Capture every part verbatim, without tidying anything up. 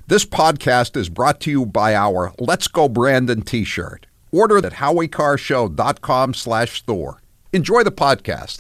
This podcast is brought to you by our Let's Go Brandon t-shirt. Order at howiecarrshow.com slash store. Enjoy the podcast.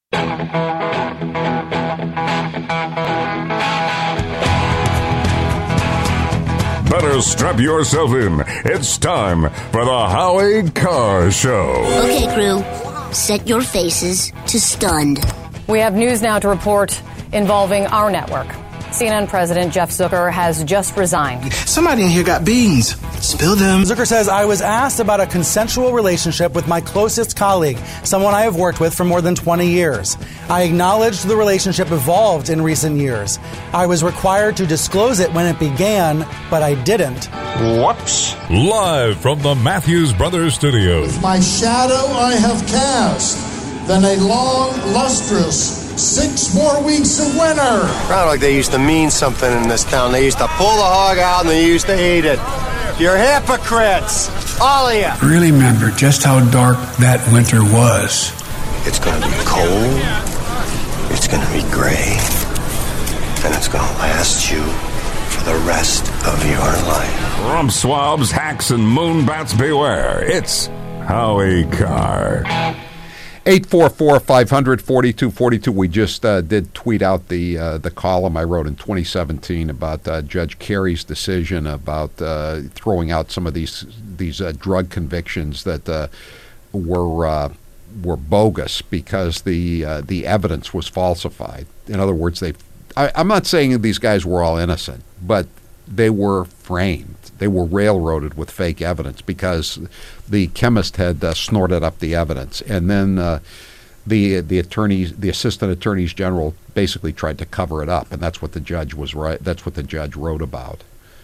Better strap yourself in. It's time for the Howie Carr Show. Okay, crew. Set your faces to stunned. We have news now to report involving our network. C N N President Jeff Zucker has just resigned. Somebody in here got beans. Spill them. Zucker says, I was asked about a consensual relationship with my closest colleague, someone I have worked with for more than twenty years. I acknowledged the relationship evolved in recent years. I was required to disclose it when it began, but I didn't. Whoops. Live from the Matthews Brothers Studios. With my shadow I have cast, then a long, lustrous six more weeks of winter. Sound like they used to mean something in this town. They used to pull the hog out and they used to eat it. You're hypocrites, all of you. Really remember just how dark that winter was. It's going to be cold. It's going to be gray. And it's going to last you for the rest of your life. Rump swabs, hacks, and moonbats beware. It's Howie Carr. eight four four, five hundred, forty-two forty-two. We just uh, did tweet out the uh, the column I wrote in twenty seventeen about uh, Judge Carey's decision about uh, throwing out some of these these uh, drug convictions that uh, were uh, were bogus because the uh, the evidence was falsified. In other words, they I, I'm not saying these guys were all innocent, but they were framed. They were railroaded with fake evidence because the chemist had uh, snorted up the evidence, and then uh, the the attorneys, the assistant attorneys general, basically tried to cover it up, and that's what the judge was right. That's what the judge wrote about.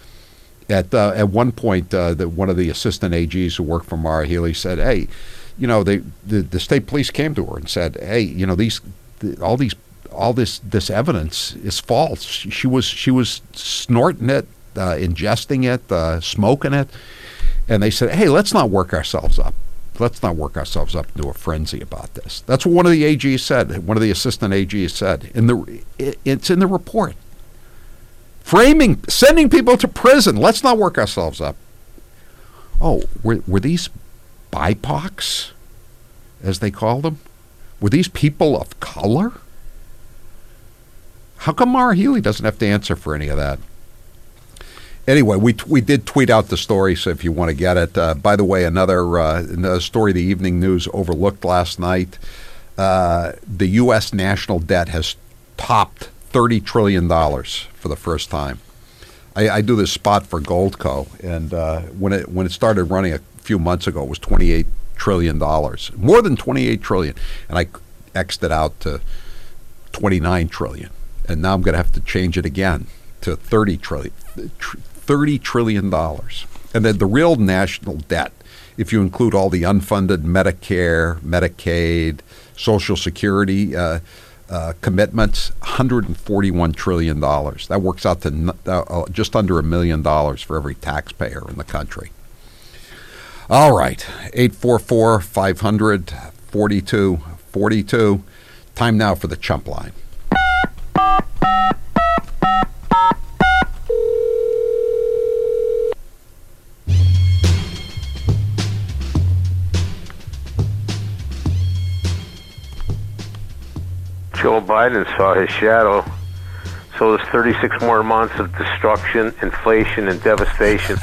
At uh, at one point, uh, the, one of the assistant A Gs who worked for Maura Healey said, "Hey, you know, they, the the state police came to her and said, hey, you know, these the, all these all this this evidence is false. She, she was she was snorting it." Uh, ingesting it, uh, smoking it, and they said, hey, let's not work ourselves up. Let's not work ourselves up into a frenzy about this. That's what one of the A Gs said, one of the assistant A Gs said. In the, it, it's in the report. Framing, sending people to prison. Let's not work ourselves up. Oh, were, were these B I P O Cs, as they call them? Were these people of color? How come Maura Healey doesn't have to answer for any of that? Anyway, we we did tweet out the story, so if you want to get it. Uh, by the way, another, uh, another story the Evening News overlooked last night. Uh, the U S national debt has topped thirty trillion dollars for the first time. I, I do this spot for Goldco, and uh, when it when it started running a few months ago, it was twenty-eight trillion dollars, more than twenty-eight trillion dollars, and I X'd it out to twenty-nine trillion dollars, and now I'm going to have to change it again to thirty trillion dollars. thirty trillion dollars. And then the real national debt, if you include all the unfunded Medicare, Medicaid, Social Security uh, uh, commitments, one hundred forty-one trillion dollars. That works out to uh, just under a million dollars for every taxpayer in the country. All right, eight four four, five hundred, forty-two forty-two. Time now for the Chump Line. Joe Biden saw his shadow, so there's thirty-six more months of destruction, inflation, and devastation.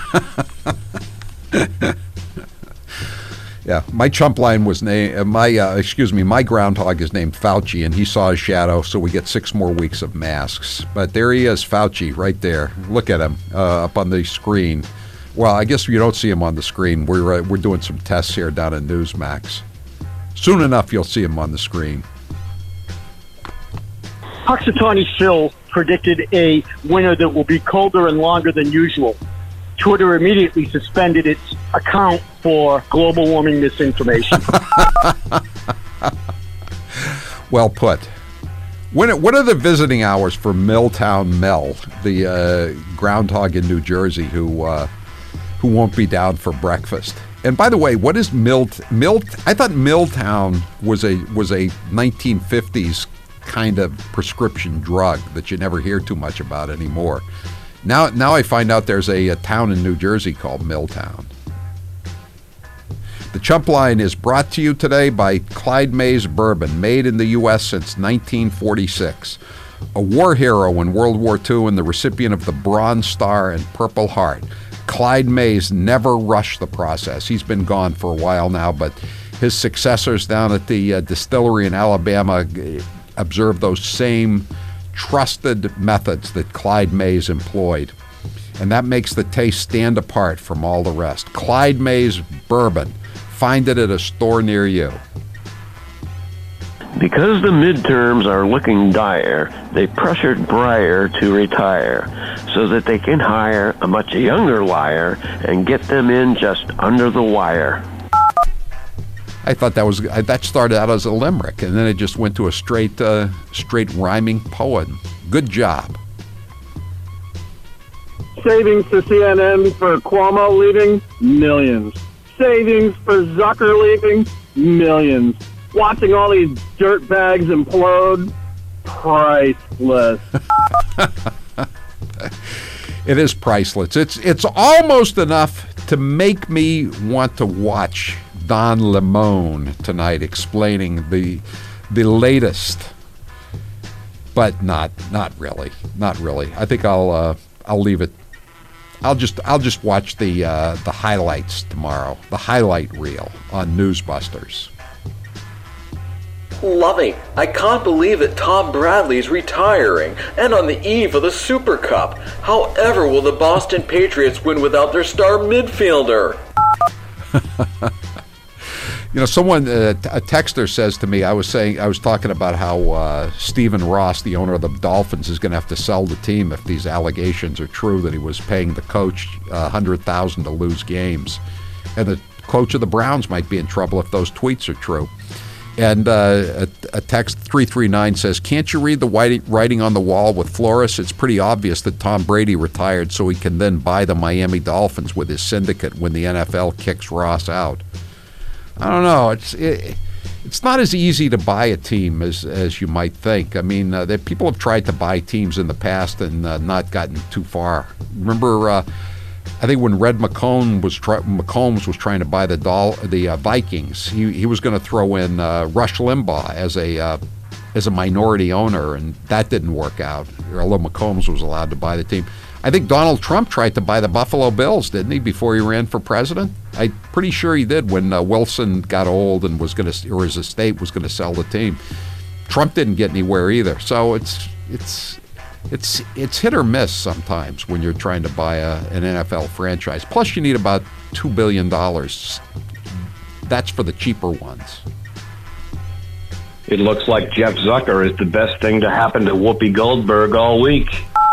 Yeah, my chump line was named, uh, my, uh, excuse me, my groundhog is named Fauci, and he saw his shadow, so we get six more weeks of masks. But there he is, Fauci, right there. Look at him uh, up on the screen. Well, I guess you don't see him on the screen. We're, uh, we're doing some tests here down in Newsmax. Soon enough, you'll see him on the screen. Punxsutawney Phil predicted a winter that will be colder and longer than usual. Twitter immediately suspended its account for global warming misinformation. Well put. When, what are the visiting hours for Milltown Mel, the uh, groundhog in New Jersey who uh, who won't be down for breakfast? And by the way, what is Milt? Milt? I thought Milltown was a was a nineteen fifties kind of prescription drug that you never hear too much about anymore. Now, now I find out there's a, a town in New Jersey called Milltown. The Chump Line is brought to you today by Clyde Mays Bourbon, made in the U S since nineteen forty-six. A war hero in World War Two and the recipient of the Bronze Star and Purple Heart. Clyde Mays never rushed the process. He's been gone for a while now, but his successors down at the uh, distillery in Alabama observed those same trusted methods that Clyde Mays employed. And that makes the taste stand apart from all the rest. Clyde Mays Bourbon. Find it at a store near you. Because the midterms are looking dire, they pressured Breyer to retire so that they can hire a much younger liar and get them in just under the wire. I thought that was that started out as a limerick, and then it just went to a straight, uh, straight rhyming poem. Good job. Savings to C N N for Cuomo leaving? Millions. Savings for Zucker leaving? Millions. Watching all these dirtbags implode? Priceless. It is priceless. It's it's almost enough to make me want to watch Don Lemon tonight explaining the the latest, but not not really, not really. I think I'll uh, I'll leave it. I'll just I'll just watch the uh, the highlights tomorrow, the highlight reel on Newsbusters. Loving. I can't believe that Tom Bradley's retiring, and on the eve of the Super Cup. However, will the Boston Patriots win without their star midfielder? You know, someone, uh, a texter says to me, I was saying, I was talking about how uh, Stephen Ross, the owner of the Dolphins, is going to have to sell the team if these allegations are true that he was paying the coach uh, one hundred thousand dollars to lose games. And the coach of the Browns might be in trouble if those tweets are true. And uh, a, a text three three nine says, can't you read the writing on the wall with Flores? It's pretty obvious that Tom Brady retired so he can then buy the Miami Dolphins with his syndicate when the N F L kicks Ross out. I don't know. It's it, it's not as easy to buy a team as as you might think. I mean, uh, that people have tried to buy teams in the past and uh, not gotten too far. Remember, uh, I think when Red McComb was try- McCombs was trying to buy the doll, the uh, Vikings, he he was going to throw in uh, Rush Limbaugh as a uh, as a minority owner, and that didn't work out. Although McCombs was allowed to buy the team. I think Donald Trump tried to buy the Buffalo Bills, didn't he, before he ran for president? I'm pretty sure he did when uh, Wilson got old and was going to, or his estate was going to sell the team. Trump didn't get anywhere either. So it's it's it's it's hit or miss sometimes when you're trying to buy a, an N F L franchise. Plus, you need about two billion dollars. That's for the cheaper ones. It looks like Jeff Zucker is the best thing to happen to Whoopi Goldberg all week.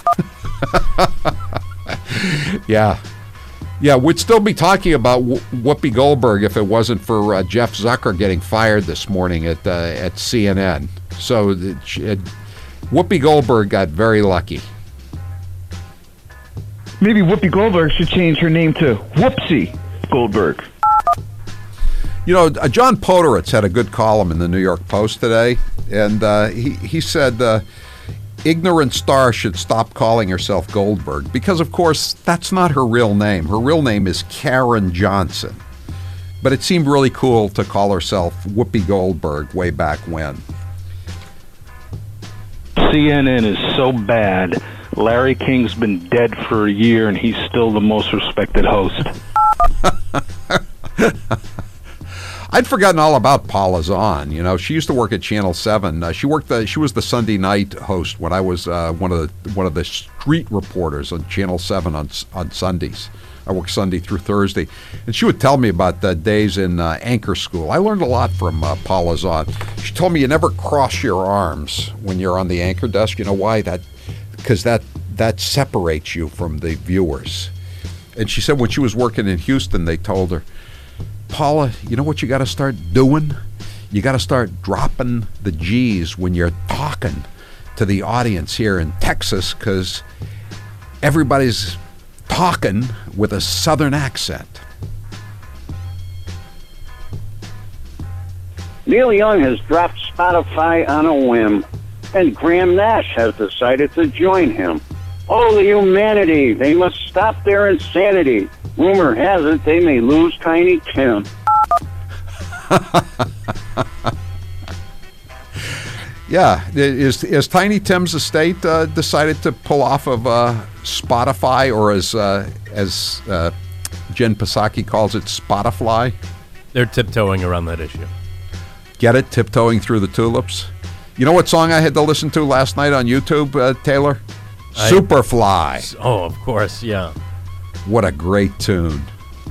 yeah. Yeah, we'd still be talking about Wh- Whoopi Goldberg if it wasn't for uh, Jeff Zucker getting fired this morning at uh, at C N N. So it, it, Whoopi Goldberg got very lucky. Maybe Whoopi Goldberg should change her name to Whoopsie Goldberg. You know, uh, John Poteritz had a good column in the New York Post today, and uh, he, he said... Uh, Ignorant Star should stop calling herself Goldberg because, of course, that's not her real name. Her real name is Karen Johnson. But it seemed really cool to call herself Whoopi Goldberg way back when. C N N is so bad. Larry King's been dead for a year, and he's still the most respected host. I'd forgotten all about Paula Zahn. You know, she used to work at Channel Seven. Uh, she worked. The, she was the Sunday night host when I was uh, one of the one of the street reporters on Channel Seven on on Sundays. I worked Sunday through Thursday, and she would tell me about the days in uh, anchor school. I learned a lot from uh, Paula Zahn. She told me you never cross your arms when you're on the anchor desk. You know why? That because that that separates you from the viewers. And she said when she was working in Houston, they told her, Paula, you know what you got to start doing? You got to start dropping the G's when you're talking to the audience here in Texas because everybody's talking with a Southern accent. Neil Young has dropped Spotify on a whim, and Graham Nash has decided to join him. Oh, the humanity. They must stop their insanity. Rumor has it they may lose Tiny Tim. Yeah, is is Tiny Tim's estate uh, decided to pull off of uh, Spotify, or as uh, as uh, Jen Psaki calls it, Spotify? They're tiptoeing around that issue. Get it? Tiptoeing through the tulips. You know what song I had to listen to last night on YouTube, uh, Taylor? I, Superfly. Oh, of course, yeah. What a great tune.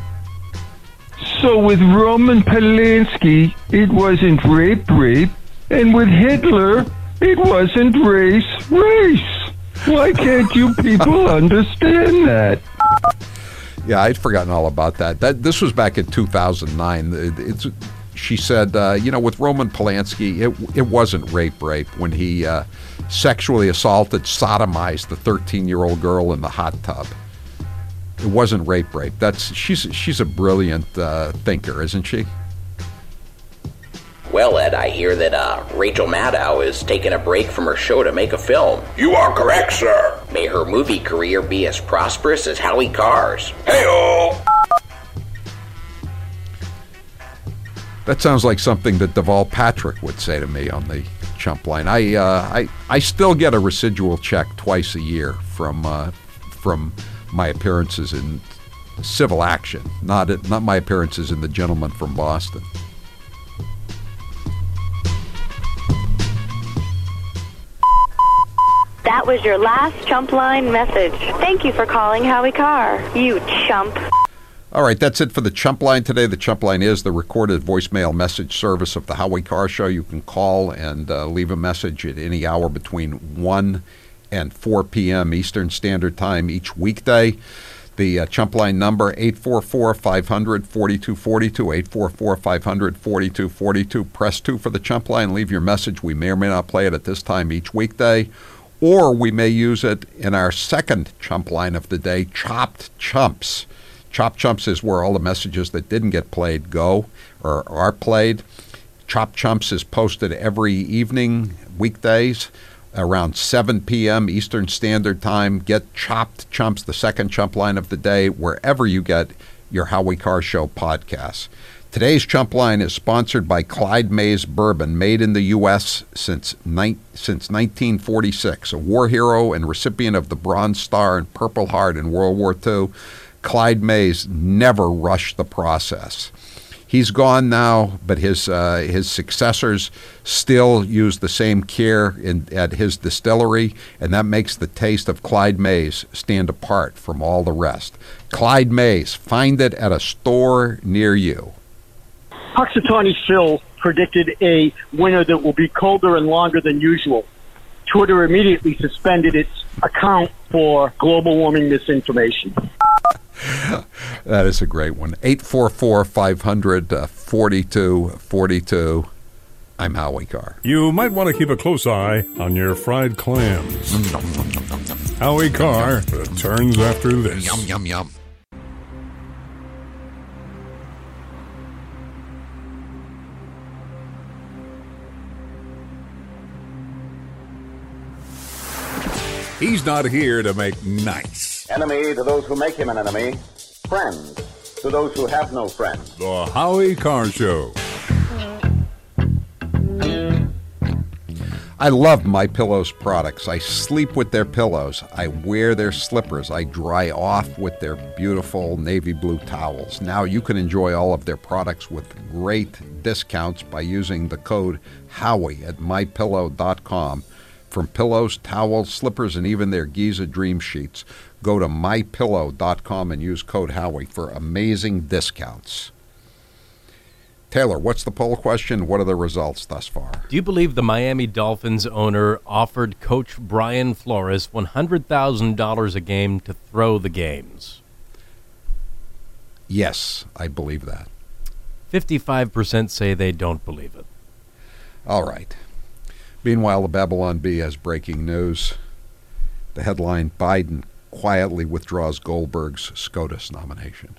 So with Roman Polanski, it wasn't rape, rape. And with Hitler, it wasn't race, race. Why can't you people understand that? Yeah, I'd forgotten all about that. That this was back in two thousand nine. It's, she said, uh, you know, with Roman Polanski, it it wasn't rape, rape when he uh, sexually assaulted, sodomized the thirteen-year-old girl in the hot tub. It wasn't rape, rape. That's she's she's a brilliant uh, thinker, isn't she? Well, Ed, I hear that uh, Rachel Maddow is taking a break from her show to make a film. You are correct, sir. May her movie career be as prosperous as Howie Carr's. Hey-o! That sounds like something that Deval Patrick would say to me on the Chump Line. I uh, I I still get a residual check twice a year from uh, from my appearances in civil action, not not my appearances in The Gentleman from Boston. That was your last Chump Line message. Thank you for calling Howie Carr, you chump. All right, that's it for the Chump Line today. The Chump Line is the recorded voicemail message service of the Howie Carr Show. You can call and uh, leave a message at any hour between one and four p.m. Eastern Standard Time each weekday. The uh, Chump Line number, eight four four, five hundred, forty-two forty-two, eight four four, five hundred, forty-two forty-two. Press two for the Chump Line. Leave your message. We may or may not play it at this time each weekday. Or we may use it in our second Chump Line of the day, Chopped Chumps. Chopped Chumps is where all the messages that didn't get played go or are played. Chopped Chumps is posted every evening, weekdays, around seven p.m. Eastern Standard Time. Get Chopped Chumps, the second Chump Line of the day, wherever you get your Howie Carr Show podcasts. Today's Chump Line is sponsored by Clyde Mays Bourbon, made in the U S since ni- since nineteen forty-six. A war hero and recipient of the Bronze Star and Purple Heart in World War Two, Clyde Mays never rushed the process. He's gone now, but his uh, his successors still use the same care in, at his distillery, and that makes the taste of Clyde Mays stand apart from all the rest. Clyde Mays, find it at a store near you. Puxatawny Phil predicted a winter that will be colder and longer than usual. Twitter immediately suspended its account for global warming misinformation. That is a great one. eight four four, five hundred, forty-two forty-two. I'm Howie Carr. You might want to keep a close eye on your fried clams. Howie Carr returns after this. Yum, yum, yum. He's not here to make nice. Enemy to those who make him an enemy. Friend to those who have no friend. The Howie Carr Show. I love MyPillow's products. I sleep with their pillows. I wear their slippers. I dry off with their beautiful navy blue towels. Now you can enjoy all of their products with great discounts by using the code Howie at my pillow dot com. From pillows, towels, slippers, and even their Giza Dream Sheets, go to my pillow dot com and use code Howie for amazing discounts. Taylor, what's the poll question? What are the results thus far? Do you believe the Miami Dolphins owner offered Coach Brian Flores one hundred thousand dollars a game to throw the games? Yes, I believe that. fifty-five percent say they don't believe it. All right. Meanwhile, the Babylon Bee has breaking news. The headline, Biden quietly withdraws Goldberg's SCOTUS nomination.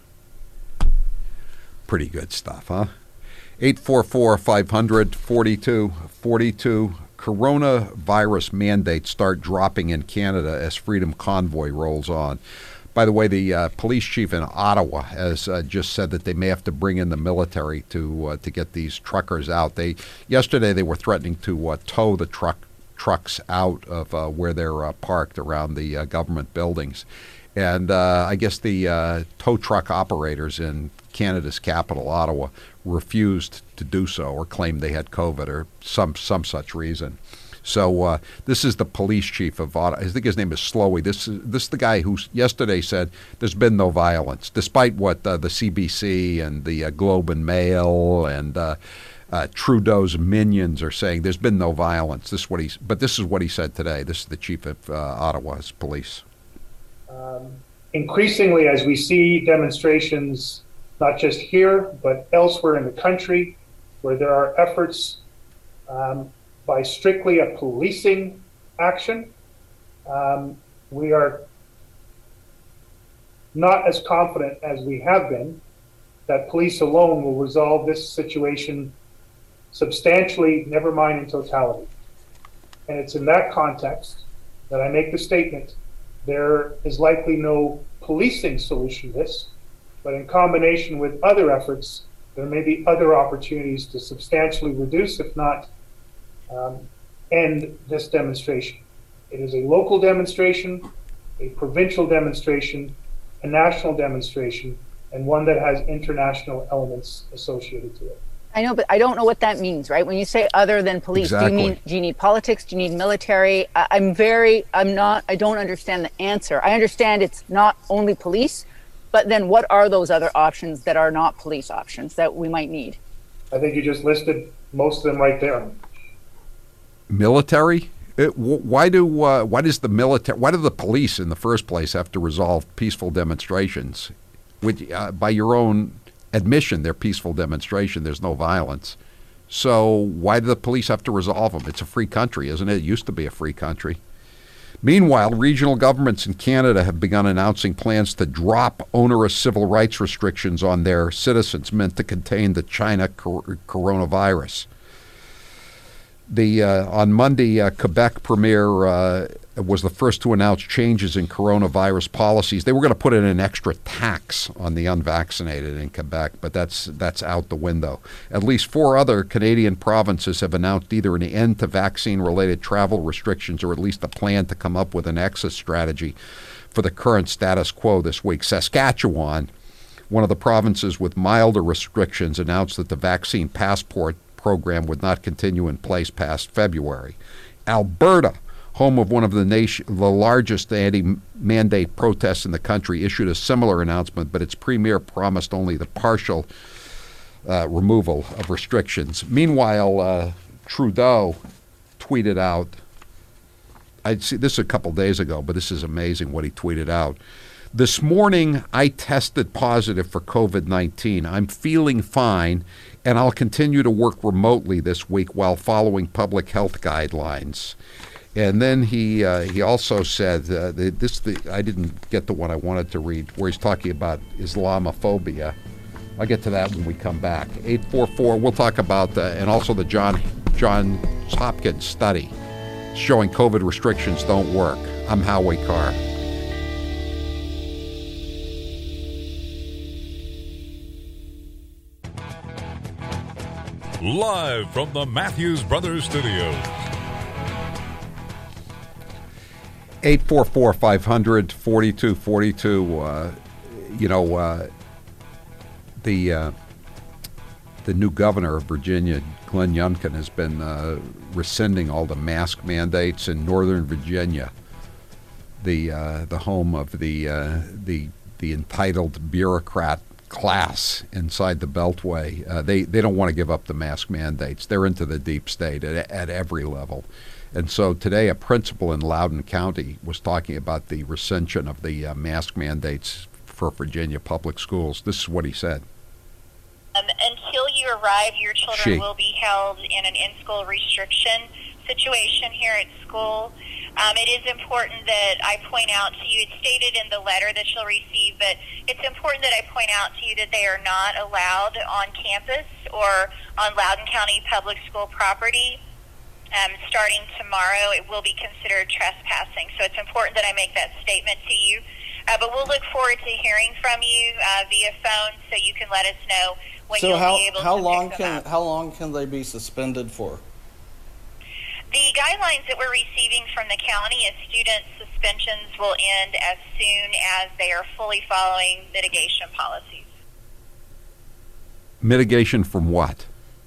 Pretty good stuff, huh? eight four four, five hundred, forty-two forty-two. coronavirus mandates start dropping in Canada as Freedom Convoy rolls on. By the way, the uh, police chief in Ottawa has uh, just said that they may have to bring in the military to uh, to get these truckers out. They yesterday they were threatening to uh, tow the truck trucks out of uh, where they're uh, parked around the uh, government buildings, and uh, I guess the uh, tow truck operators in Canada's capital, Ottawa, refused to do so or claimed they had COVID or some some such reason. So uh, this is the police chief of Ottawa. I think his name is Slowey. This is this is the guy who yesterday said there's been no violence, despite what uh, the C B C and the uh, Globe and Mail and uh, uh, Trudeau's minions are saying. There's been no violence. This is what he's. But this is what he said today. This is the chief of uh, Ottawa's police. Um, increasingly, as we see demonstrations, not just here but elsewhere in the country, where there are efforts. Um, by strictly a policing action, um, we are not as confident as we have been that police alone will resolve this situation substantially, never mind in totality. And it's in that context that I make the statement, there is likely no policing solution to this, but in combination with other efforts, there may be other opportunities to substantially reduce, if not Um, end this demonstration. It is a local demonstration, a provincial demonstration, a national demonstration, and one that has international elements associated to it. I know, but I don't know what that means, right? When you say other than police, Exactly. do you mean, do you need politics? Do you need military? I, I'm very, I'm not, I don't understand the answer. I understand it's not only police, but then what are those other options that are not police options that we might need? I think you just listed most of them right there. Military? It, why do uh, why does the military? Why do the police, in the first place, have to resolve peaceful demonstrations? With, uh, by your own admission, they're peaceful demonstration. There's no violence. So why do the police have to resolve them? It's a free country, isn't it? It used to be a free country. Meanwhile, regional governments in Canada have begun announcing plans to drop onerous civil rights restrictions on their citizens meant to contain the China cor- coronavirus. The uh, on Monday, uh, Quebec Premier uh, was the first to announce changes in coronavirus policies. They were going to put in an extra tax on the unvaccinated in Quebec, but that's that's out the window. At least four other Canadian provinces have announced either an end to vaccine-related travel restrictions or at least a plan to come up with an exit strategy for the current status quo this week. Saskatchewan, one of the provinces with milder restrictions, announced that the vaccine passport program would not continue in place past February. Alberta, home of one of the nation, the largest anti-mandate protests in the country, issued a similar announcement, but its premier promised only the partial uh, removal of restrictions. Meanwhile, uh, Trudeau tweeted out, I'd see this a couple days ago, but this is amazing what he tweeted out. This morning, I tested positive for COVID nineteen. I'm feeling fine, and I'll continue to work remotely this week while following public health guidelines. And then he uh, he also said, uh, that this the I didn't get the one I wanted to read, where he's talking about Islamophobia. I'll get to that when we come back. eight four four, we'll talk about, uh, and also the John Johns Hopkins study showing COVID restrictions don't work. I'm Howie Carr. Live from the Matthews Brothers Studios. eight four four, five hundred, forty-two forty-two. Uh, you know, uh, the uh, the new governor of Virginia, Glenn Youngkin, has been uh, rescinding all the mask mandates in Northern Virginia, the uh, the home of the uh, the the entitled bureaucrat class inside the Beltway. Uh, they they don't want to give up the mask mandates. They're into the deep state at, at every level. And so today a principal in Loudoun County was talking about the rescission of the uh, mask mandates for Virginia public schools. This is what he said. Um, until you arrive, your children She. will be held in an in-school restriction situation here at school. Um, it is important that I point out to you, it's stated in the letter that you'll receive, but it's important that I point out to you that they are not allowed on campus or on Loudoun County public school property. Um, starting tomorrow, it will be considered trespassing. So it's important that I make that statement to you. Uh, but we'll look forward to hearing from you uh, via phone, so you can let us know when so you'll how, be able how to long pick them can up. how long can they be suspended for? The guidelines that we're receiving from the county is student suspensions will end as soon as they are fully following mitigation policies. Mitigation from what?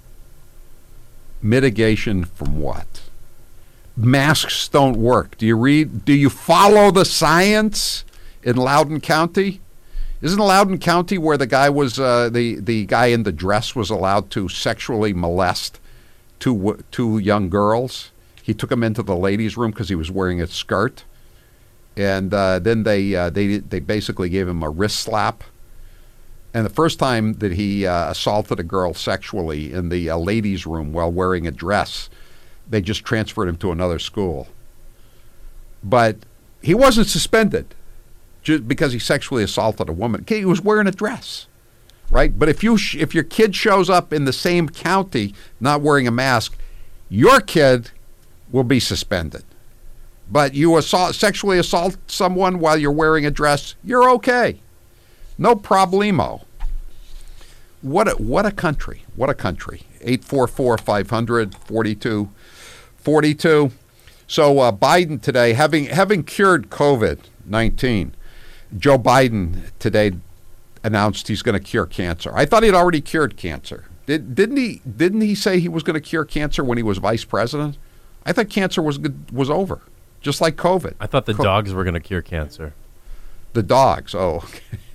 Mitigation from what? Masks don't work. Do you read? Do you follow the science in Loudoun County? Isn't Loudoun County where the guy was uh, the the guy in the dress was allowed to sexually molest two two young girls? He took them into the ladies' room because he was wearing a skirt, and uh, then they uh, they they basically gave him a wrist slap. And the first time that he uh, assaulted a girl sexually in the uh, ladies' room while wearing a dress, they just transferred him to another school. But he wasn't suspended just because he sexually assaulted a woman. He was wearing a dress, right? But if you sh- if your kid shows up in the same county not wearing a mask, your kid will be suspended. But you assault, sexually assault someone while you're wearing a dress, you're okay. No problemo. What a, what a country. What a country. eight four four, five hundred, forty-two forty-two. So uh, Biden today, having having cured COVID nineteen, Joe Biden today announced he's going to cure cancer. I thought he'd already cured cancer. Did, didn't he Didn't he say he was going to cure cancer when he was vice president? I thought cancer was was over, just like COVID. I thought the Co- dogs were going to cure cancer. The dogs, oh.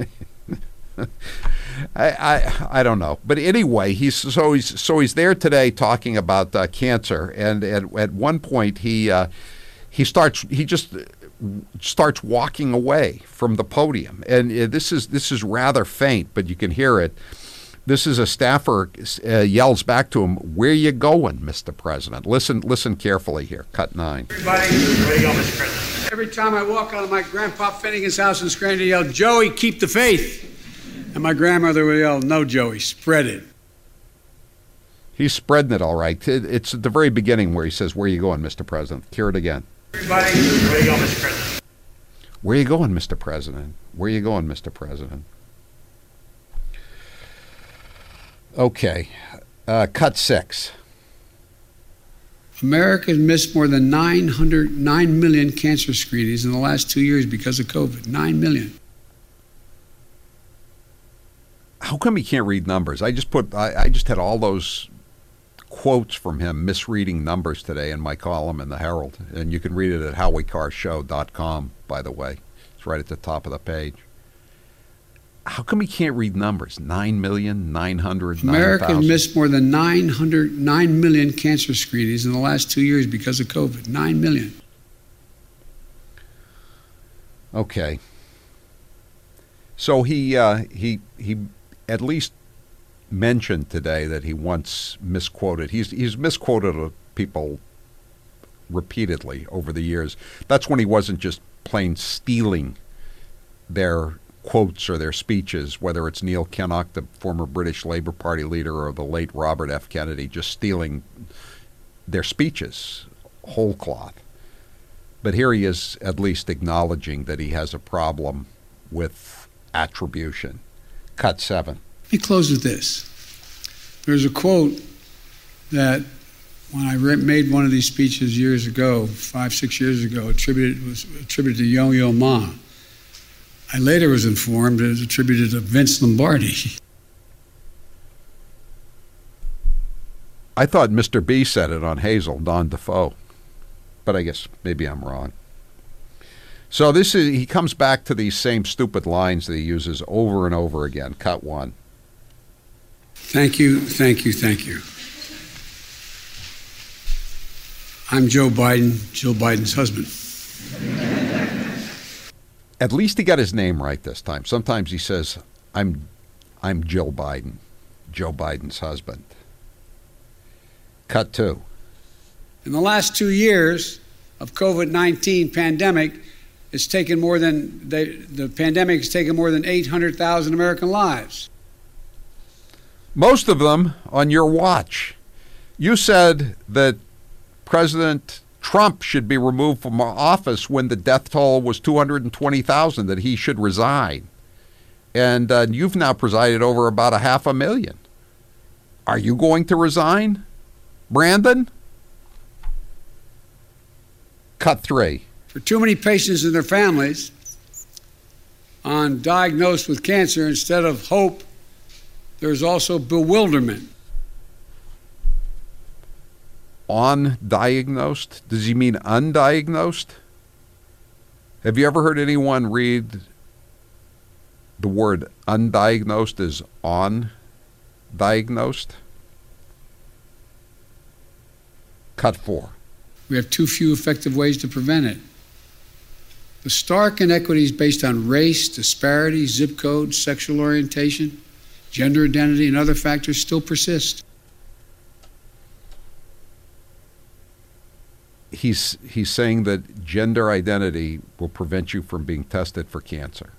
I, I I don't know, but anyway, he's so he's so he's there today talking about uh, cancer, and at at one point he uh, he starts he just starts walking away from the podium, and uh, this is this is rather faint, but you can hear it. This is a staffer uh, yells back to him, "Where you going, Mister President?" Listen listen carefully here. Cut nine. Everybody, where you going, Mister President? Every time I walk out of my Grandpa Finnegan's house in Scranton, they yell, "Joey, keep the faith." And my grandmother would yell, "No, Joey, spread it." He's spreading it all right. It, it's at the very beginning where he says, "Where you going, Mister President?" Hear it again. Everybody, where you going, Mister President? Where you going, Mister President? Where you going, Mister President? Okay. Uh, cut six. America's missed more than nine hundred nine million cancer screenings in the last two years because of COVID. nine million. How come he can't read numbers? I just put I, I just had all those quotes from him misreading numbers today in my column in the Herald, and you can read it at howie carr show dot com, by the way. It's right at the top of the page. How come he can't read numbers? nine million, nine hundred, America missed more than nine hundred nine million cancer screenings in the last two years because of COVID. nine million. Okay. So he uh, he he at least mentioned today that he once misquoted. He's he's misquoted people repeatedly over the years. That's when he wasn't just plain stealing their quotes or their speeches, whether it's Neil Kinnock, the former British Labour Party leader, or the late Robert F. Kennedy, just stealing their speeches whole cloth. But here he is at least acknowledging that he has a problem with attribution. Cut seven. Let me close with this. There's a quote that when I re- made one of these speeches years ago, five, six years ago, attributed was attributed to Yo-Yo Ma. I later was informed it was attributed to Vince Lombardi. I thought Mister B said it on Hazel, Don Defoe, but I guess maybe I'm wrong. So this is he comes back to these same stupid lines that he uses over and over again. Cut one. Thank you, thank you, thank you. I'm Joe Biden, Jill Biden's husband. At least he got his name right this time. Sometimes he says, I'm I'm Jill Biden, Joe Biden's husband. Cut two. In the last two years of COVID nineteen pandemic, it's taken more than, they, the pandemic has taken more than eight hundred thousand American lives. Most of them on your watch. You said that President Trump should be removed from office when the death toll was two hundred twenty thousand, that he should resign. And uh, you've now presided over about a half a million. Are you going to resign, Brandon? Cut three. For too many patients and their families on diagnosed with cancer, instead of hope, there's also bewilderment. On-diagnosed? Does he mean undiagnosed? Have you ever heard anyone read the word undiagnosed as on-diagnosed? Cut four. We have too few effective ways to prevent it. The stark inequities based on race, disparity, zip code, sexual orientation, gender identity, and other factors still persist. He's he's saying that gender identity will prevent you from being tested for cancer.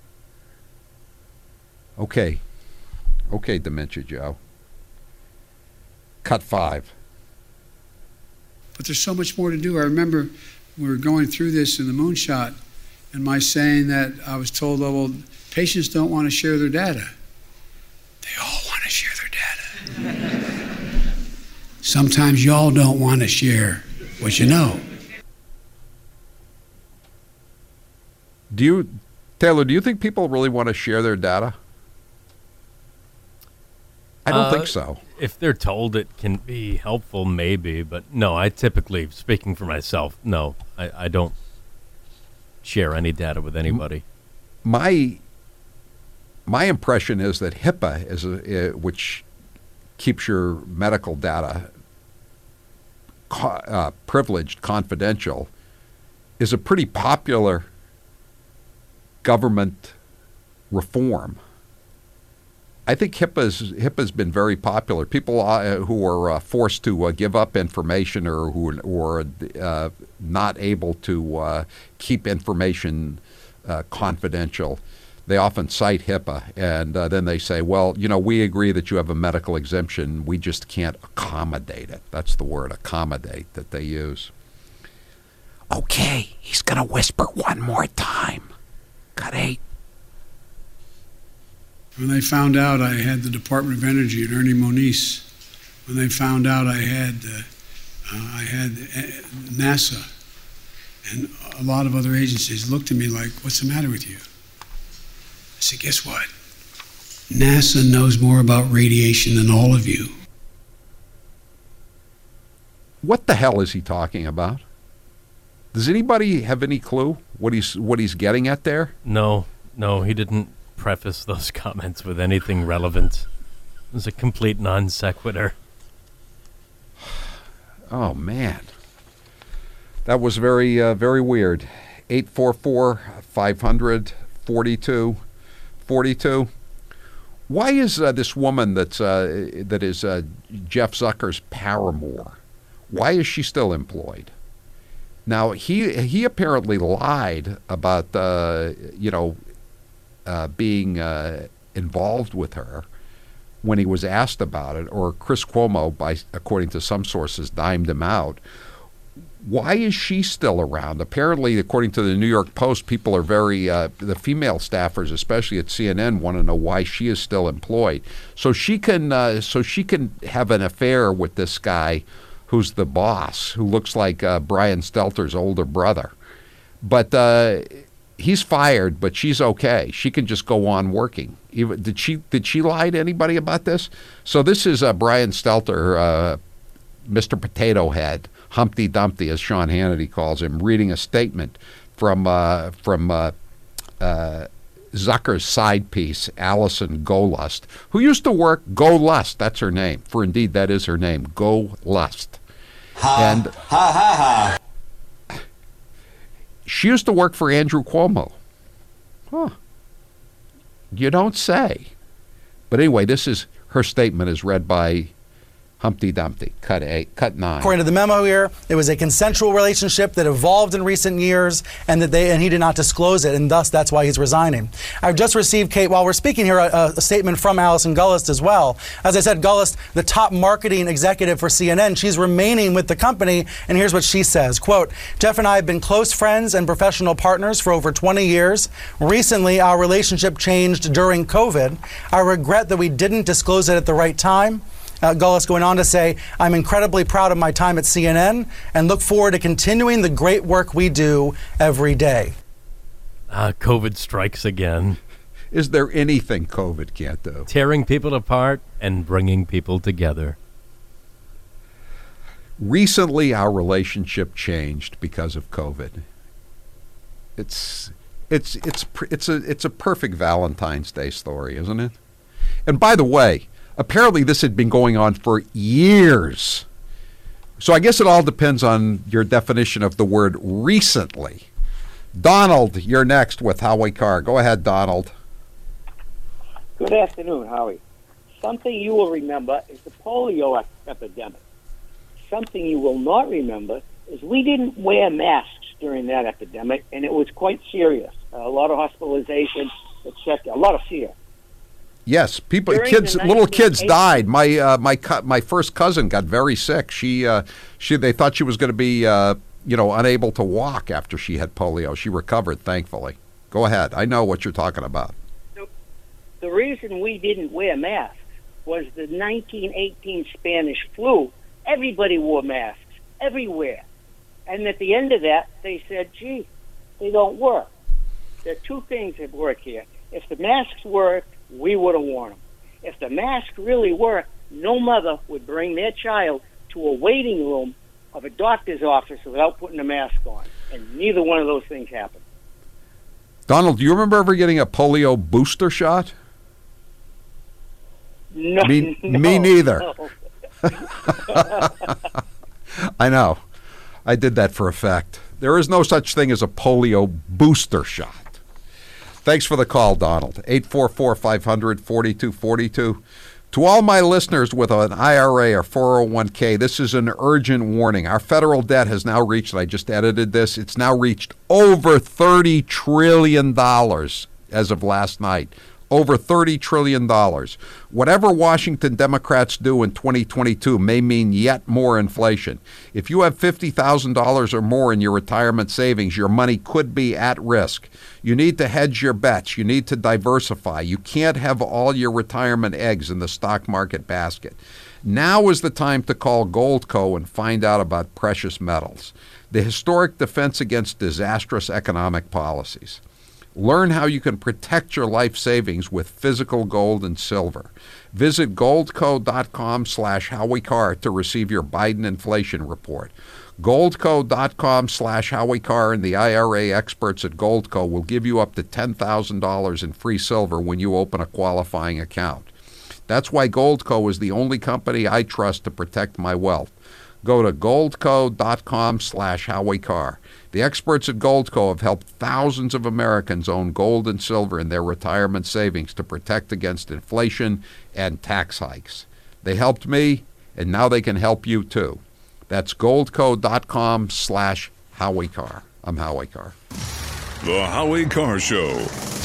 Okay. Okay, Dementia Joe. Cut five. But there's so much more to do. I remember we were going through this in the moonshot, and my saying that I was told, oh, well, patients don't want to share their data. They all want to share their data. Sometimes y'all don't want to share what you know. Do you, Taylor, do you think people really want to share their data? I don't Uh, think so. If they're told it can be helpful, maybe. But no, I typically, speaking for myself, no, I, I don't share any data with anybody. My my impression is that HIPAA, is a, uh, which keeps your medical data co- uh, privileged, confidential, is a pretty popular government reform. I think HIPAA's HIPAA's been very popular. People uh, who are uh, forced to uh, give up information or who or uh, not able to uh, keep information uh, confidential, they often cite HIPAA, and uh, then they say, "Well, you know, we agree that you have a medical exemption. We just can't accommodate it." That's the word, accommodate, that they use. Okay, he's gonna whisper one more time. Cut eight. When they found out I had the Department of Energy and Ernie Moniz, when they found out I had uh, uh, I had uh, NASA and a lot of other agencies, looked at me like, "What's the matter with you?" I said, "Guess what? NASA knows more about radiation than all of you." What the hell is he talking about? Does anybody have any clue what he's what he's getting at there? No, no, he didn't preface those comments with anything relevant. It was a complete non sequitur. Oh, man. That was very, uh, very weird. eight four four, five hundred, forty-two forty-two. Why is uh, this woman that's, uh, that is uh, Jeff Zucker's paramour, why is she still employed? Now, he he apparently lied about, uh, you know, uh, being uh, involved with her when he was asked about it, or Chris Cuomo, by according to some sources, dimed him out. Why is she still around? Apparently, according to the New York Post, people are very, uh, the female staffers, especially at C N N, want to know why she is still employed. So she can, uh, so she can have an affair with this guy who's the boss, who looks like uh, Brian Stelter's older brother. But uh, he's fired, but she's okay. She can just go on working. Even, did she did she lie to anybody about this? So this is uh, Brian Stelter, uh, Mister Potato Head, Humpty Dumpty, as Sean Hannity calls him, reading a statement from uh, from uh, uh, Zucker's side piece, Allison Golust, who used to work, Go Lust, that's her name, for indeed that is her name, Go Lust. Ha, and ha, ha, ha. She used to work for Andrew Cuomo. Huh. You don't say. But anyway, this is, her statement is read by Humpty Dumpty. Cut eight. Cut nine. According to the memo here, it was a consensual relationship that evolved in recent years, and that they and he did not disclose it, and thus that's why he's resigning. I've just received, Kate, while we're speaking here, a, a statement from Alison Gullist as well. As I said, Gullist, the top marketing executive for C N N, she's remaining with the company, and here's what she says, quote, Jeff and I have been close friends and professional partners for over twenty years. Recently, our relationship changed during COVID. I regret that we didn't disclose it at the right time. Uh, Gullist going on to say, I'm incredibly proud of my time at C N N and look forward to continuing the great work we do every day. Ah, COVID strikes again. Is there anything COVID can't do? Tearing people apart and bringing people together. Recently, our relationship changed because of COVID. It's it's it's it's a it's a perfect Valentine's Day story, isn't it? And by the way, apparently this had been going on for years. So I guess it all depends on your definition of the word recently. Donald, you're next with Howie Carr. Go ahead, Donald. Good afternoon, Howie. Something you will remember is the polio ep- epidemic. Something you will not remember is we didn't wear masks during that epidemic, and it was quite serious. Uh, a lot of hospitalization, et cetera, a lot of fear. Yes, people, During kids, the little kids nineteen eighties died. My uh, my co- my first cousin got very sick. She uh, she they thought she was going to be uh, you know unable to walk after she had polio. She recovered, thankfully. Go ahead. I know what you're talking about. The reason we didn't wear masks was the nineteen eighteen Spanish flu. Everybody wore masks, everywhere. And at the end of that, they said, gee, they don't work. There are two things that work here. If the masks worked, we would have worn them. If the mask really worked, no mother would bring their child to a waiting room of a doctor's office without putting a mask on. And neither one of those things happened. Donald, do you remember ever getting a polio booster shot? No, me, no, me neither. No. I know. I did that for a fact. There is no such thing as a polio booster shot. Thanks for the call, Donald. eight four four, five hundred, forty-two forty-two. To all my listeners with an I R A or four oh one k, this is an urgent warning. Our federal debt has now reached, and I just edited this, it's now reached over thirty trillion dollars as of last night. Over thirty trillion dollars. Whatever Washington Democrats do in twenty twenty-two may mean yet more inflation. If you have fifty thousand dollars or more in your retirement savings, your money could be at risk. You need to hedge your bets. You need to diversify. You can't have all your retirement eggs in the stock market basket. Now is the time to call Goldco and find out about precious metals, the historic defense against disastrous economic policies. Learn how you can protect your life savings with physical gold and silver. Visit goldco.com slash Howie Carr to receive your Biden inflation report. Goldco.com slash Howie Carr and the I R A experts at Goldco will give you up to ten thousand dollars in free silver when you open a qualifying account. That's why Goldco is the only company I trust to protect my wealth. Go to goldco.com slash Howie Carr. The experts at Goldco have helped thousands of Americans own gold and silver in their retirement savings to protect against inflation and tax hikes. They helped me, and now they can help you too. That's goldco.com slash Howie Carr. I'm Howie Carr. The Howie Carr Show.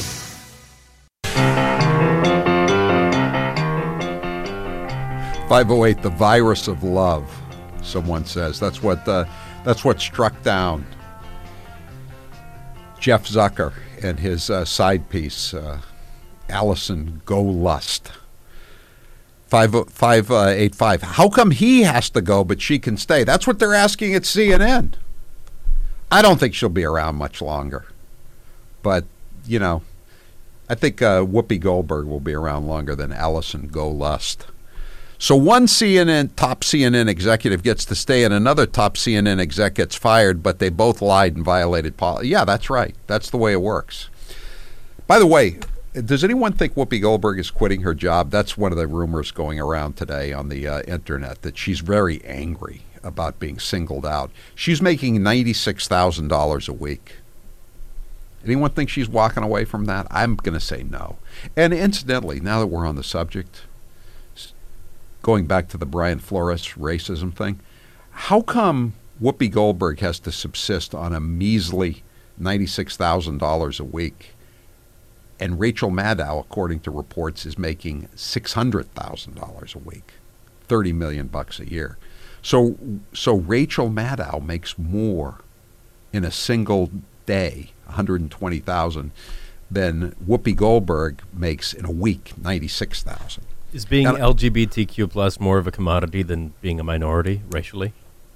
five oh eight, the virus of love, someone says. That's what uh, that's what struck down Jeff Zucker and his uh, side piece, uh, Allison Gollust. five eight five. How come he has to go but she can stay? That's what they're asking at C N N. I don't think she'll be around much longer. But, you know, I think uh, Whoopi Goldberg will be around longer than Allison Gollust. So one C N N, top C N N executive gets to stay and another top C N N exec gets fired, but they both lied and violated policy. Yeah, that's right. That's the way it works. By the way, does anyone think Whoopi Goldberg is quitting her job? That's one of the rumors going around today on the uh, internet, that she's very angry about being singled out. She's making ninety-six thousand dollars a week. Anyone think she's walking away from that? I'm going to say no. And incidentally, now that we're on the subject, going back to the Brian Flores racism thing, how come Whoopi Goldberg has to subsist on a measly ninety-six thousand dollars a week, and Rachel Maddow, according to reports, is making six hundred thousand dollars a week, thirty million bucks a year? So, so Rachel Maddow makes more in a single day, one hundred twenty thousand, than Whoopi Goldberg makes in a week, ninety-six thousand. Is being And- L G B T Q plus more of a commodity than being a minority racially?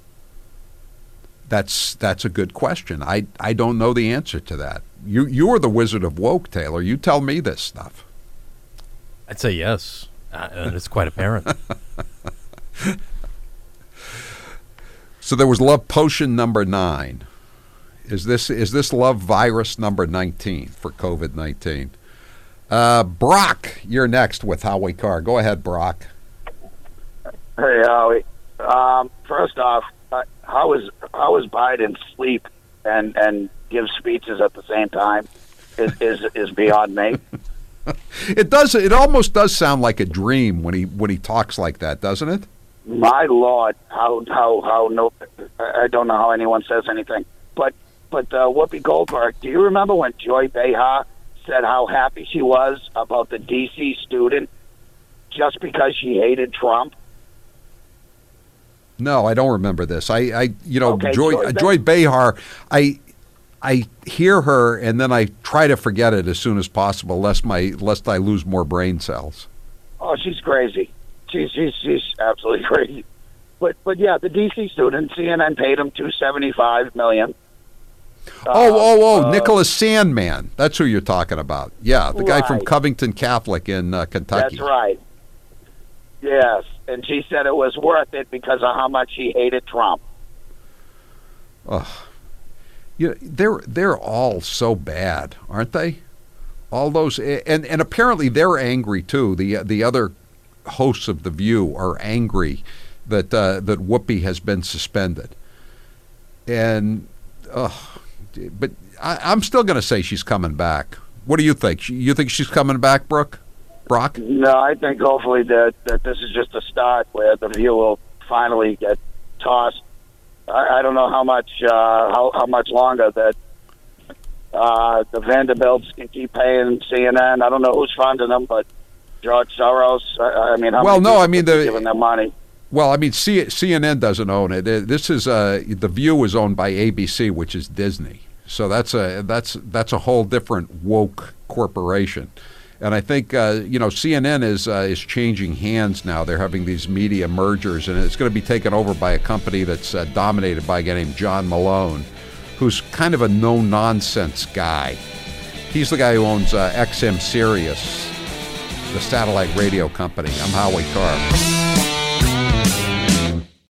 That's that's a good question. I I don't know the answer to that. You you are the wizard of woke, Taylor. You tell me this stuff. I'd say yes, uh, and it's quite apparent. So there was love potion number nine. Is this is this love virus number nineteen for COVID nineteen? Uh, Brock, you're next with Howie Carr. Go ahead, Brock. Hey, Howie. Um, first off, uh, how is how is Biden sleep and and give speeches at the same time is is, is beyond me. It does. It almost does sound like a dream when he when he talks like that, doesn't it? My Lord, how how how no, I don't know how anyone says anything. But but uh, Whoopi Goldberg, do you remember when Joy Behar said how happy she was about the D C student just because she hated Trump? No, I don't remember this. I, I you know, Okay, Joy, Joy uh, Joy Behar, I, I hear her and then I try to forget it as soon as possible, lest my lest I lose more brain cells. Oh, she's crazy. She's she's she's absolutely crazy. But but yeah, the D C student, C N N paid him two seventy five million. Oh, oh, oh, uh, Nicholas Sandman. That's who you're talking about. Yeah, the guy from Right. Covington Catholic in uh, Kentucky. That's right. Yes, and she said it was worth it because of how much she hated Trump. Ugh. You know, they're they're all so bad, aren't they? All those, and and apparently they're angry too. The the other hosts of The View are angry that uh, that Whoopi has been suspended. And, ugh, but I, I'm still going to say she's coming back. What do you think? You think she's coming back, Brooke? Brock? No, I think hopefully that, that this is just a start where the View will finally get tossed. I, I don't know how much uh, how how much longer that uh, the Vanderbilts can keep paying C N N. I don't know who's funding them, but George Soros. I, I mean, how Well, many no, people I mean, are the- giving them money? Well, I mean, C- CNN doesn't own it. Uh, This is uh, The View is owned by A B C, which is Disney. So that's a that's that's a whole different woke corporation. And I think uh, you know C N N is uh, is changing hands now. They're having these media mergers, and it's going to be taken over by a company that's uh, dominated by a guy named John Malone, who's kind of a no-nonsense guy. He's the guy who owns uh, X M Sirius, the satellite radio company. I'm Howie Carr.